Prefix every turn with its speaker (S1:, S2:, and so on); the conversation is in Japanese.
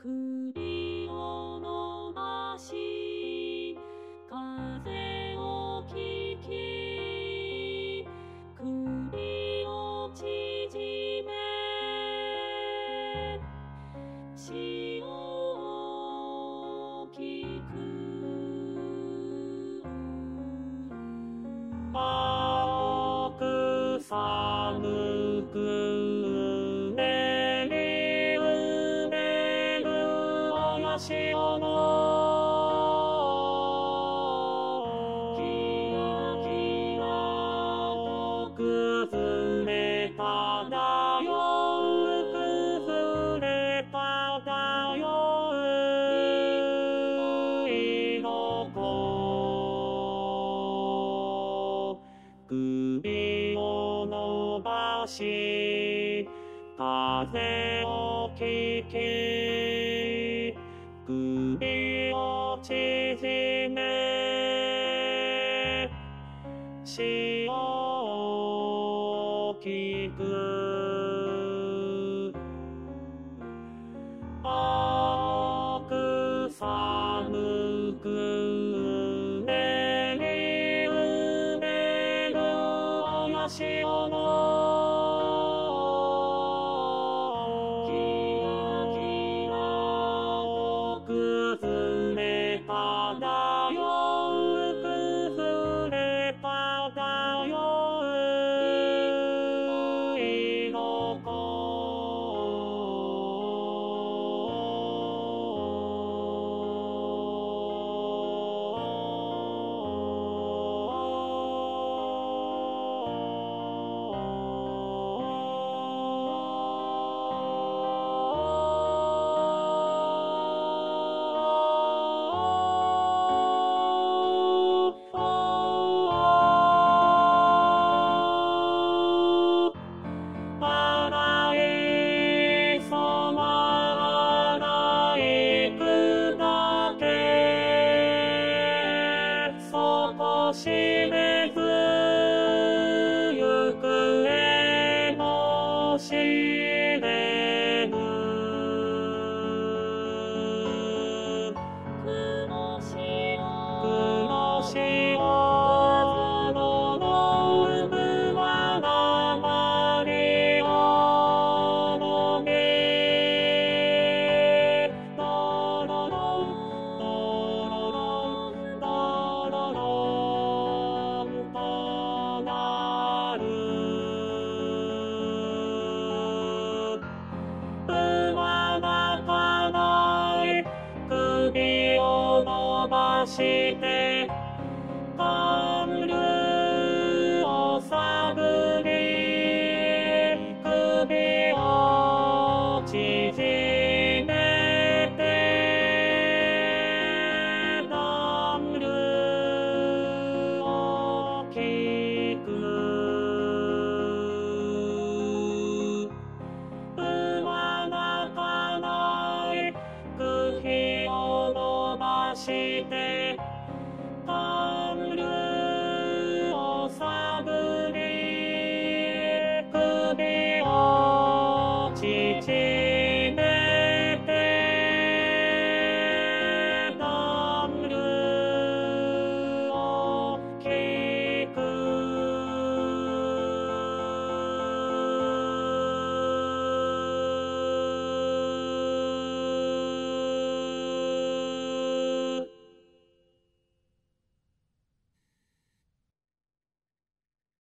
S1: 首を伸ばし風を聞き首を縮め潮を聞く青く寒く練り埋める親潮のキラキラと崩れ漂う崩れ漂う色子首を伸ばし風を聞き首を縮め潮を聞く青く寒く練り埋める親潮のキラキラと崩れ漂う崩れ漂う色子しめず行方も知れぬ黒潮の海は鉛を飲みドロロンドロロンドロロンとなる馬がかない首を伸ばして